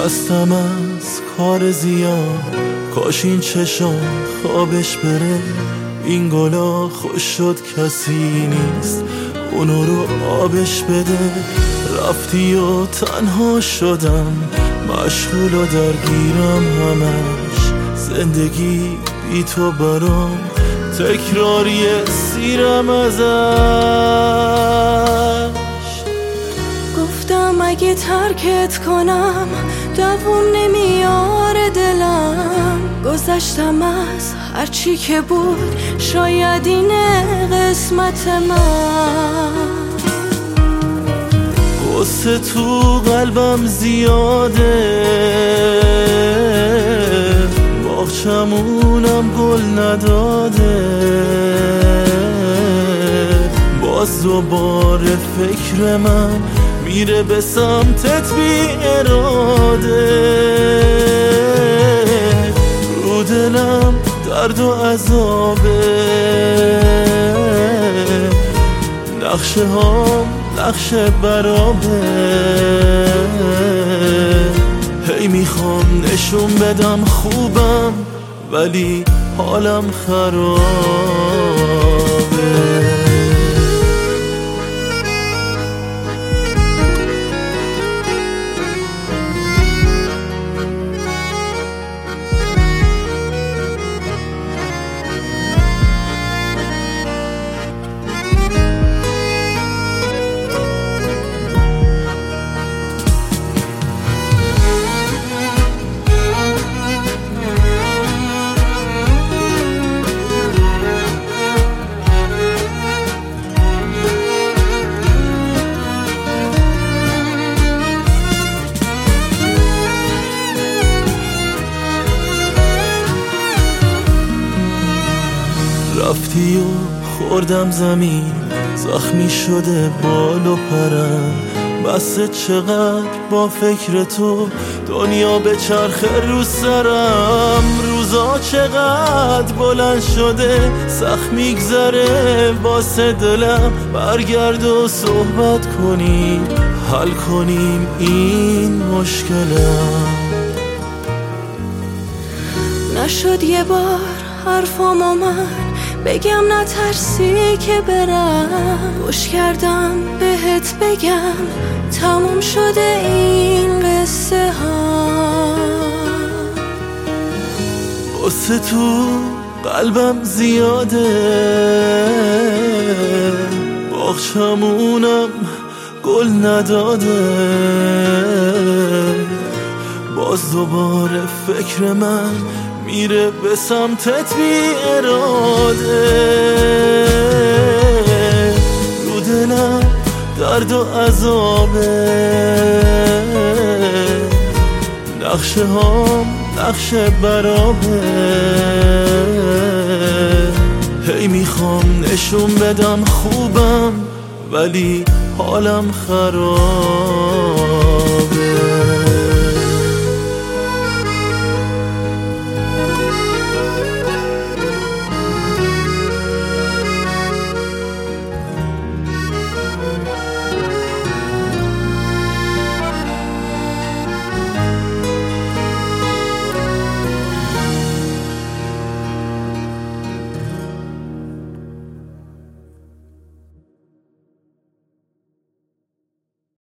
خستم از کار زیاد، کاش این چشم خوابش بره. این گلا خوش شد کسی نیست اونو رو آبش بده. رفتی و تنها شدم، مشغول و درگیرم همش. زندگی بی تو برام تکراری سیرم ازش. گفتم اگه ترکت کنم دووم نمیاره دلم. گذشتم از هرچی که بود، شاید اینه قسمت من. غصه تو قلبم زیاده، باغچمونم گل نداده. باز دوباره فکر من میره به سمتت بی اراده. رو دلم درد و عذابه، نقشه ها نقشه برابه. هی میخوام نشون بدم خوبم، ولی حالم خرابه. رفتی و خوردم زمین، زخمی شده بال و پرم. بسه چقدر با فکر تو دنیا به چرخه رو سرم. روزا چقدر بلند شده، سخت میگذره واسه دلم. برگرد و صحبت کنیم، حل کنیم این مشکلم. نشد یه بار حرفامو من بگم، نترسی که برم. گوش کردم بهت بگم تموم شده این قصه ها. غصه تو قلبم زیاده، باغچمونم گل نداده. باز دوباره فکر من میره به سمتت بی اراده. رو دلم درد و عذابه، نقشه هام نقشه برابه. هی میخوام نشون بدم خوبم، ولی حالم خراب.